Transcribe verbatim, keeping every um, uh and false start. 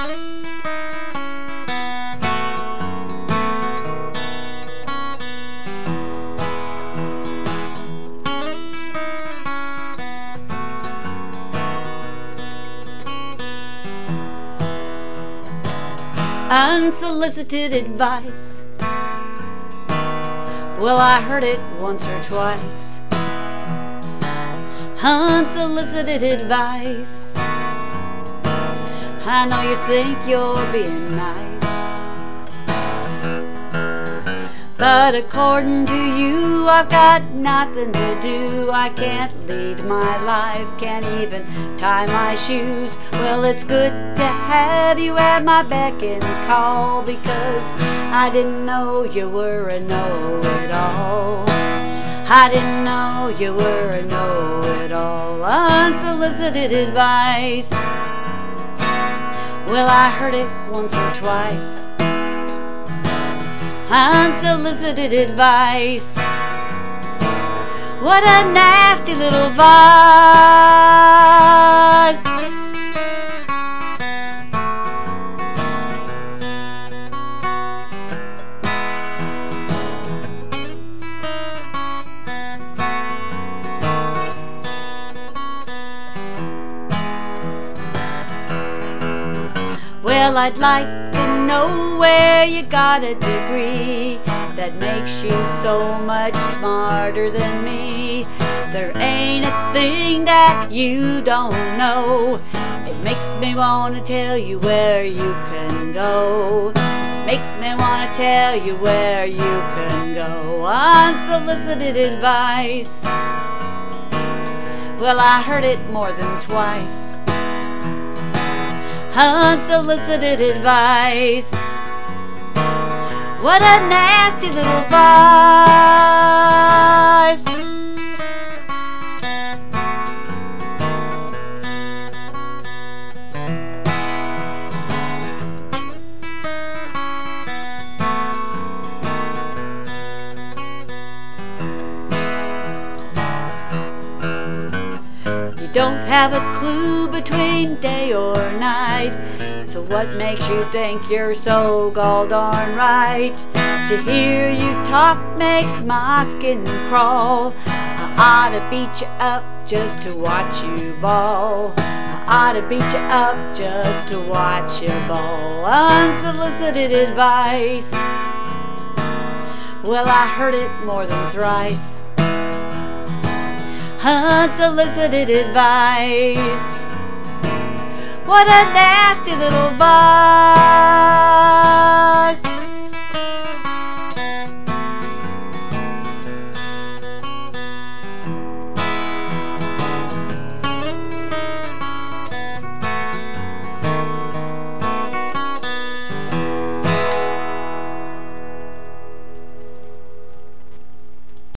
Unsolicited advice. Well, I heard it once or twice. Unsolicited advice. I know you think you're being nice, but according to you, I've got nothing to do. I can't lead my life, can't even tie my shoes. Well, it's good to have you at my beck and call, because I didn't know you were a know-it-all. I didn't know you were a know-it-all. Unsolicited advice. Well, I heard it once or twice. Unsolicited advice. What a nasty little vice. Well, I'd like to know where you got a degree that makes you so much smarter than me. There ain't a thing that you don't know. It makes me want to tell you where you can go. Makes me want to tell you where you can go. Unsolicited advice. Well, I heard it more than twice. Unsolicited advice. What a nasty little vice. You don't have a clue between day or night, so what makes you think you're so gall darn right? To hear you talk makes my skin crawl. I ought to beat you up just to watch you bawl. I ought to beat you up just to watch you bawl. Unsolicited advice. Well, I heard it more than thrice. Unsolicited advice. What a nasty little vice.